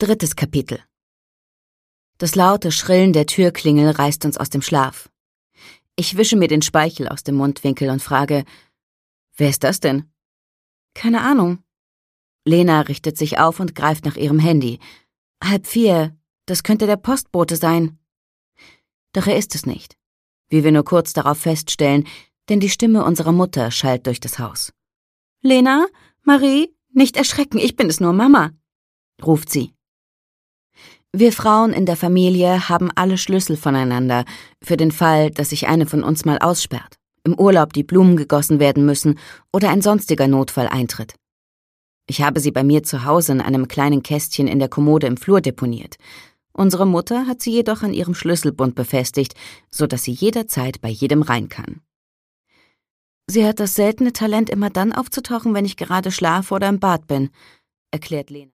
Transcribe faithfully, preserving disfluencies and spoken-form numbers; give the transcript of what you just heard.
Drittes Kapitel. Das laute Schrillen der Türklingel reißt uns aus dem Schlaf. Ich wische mir den Speichel aus dem Mundwinkel und frage, wer ist das denn? Keine Ahnung. Lena richtet sich auf und greift nach ihrem Handy. Halb vier, das könnte der Postbote sein. Doch er ist es nicht, wie wir nur kurz darauf feststellen, denn die Stimme unserer Mutter schallt durch das Haus. Lena, Marie, nicht erschrecken, ich bin es nur, Mama, ruft sie. Wir Frauen in der Familie haben alle Schlüssel voneinander, für den Fall, dass sich eine von uns mal aussperrt, im Urlaub die Blumen gegossen werden müssen oder ein sonstiger Notfall eintritt. Ich habe sie bei mir zu Hause in einem kleinen Kästchen in der Kommode im Flur deponiert. Unsere Mutter hat sie jedoch an ihrem Schlüsselbund befestigt, so dass sie jederzeit bei jedem rein kann. Sie hat das seltene Talent, immer dann aufzutauchen, wenn ich gerade schlafe oder im Bad bin, erklärt Lena.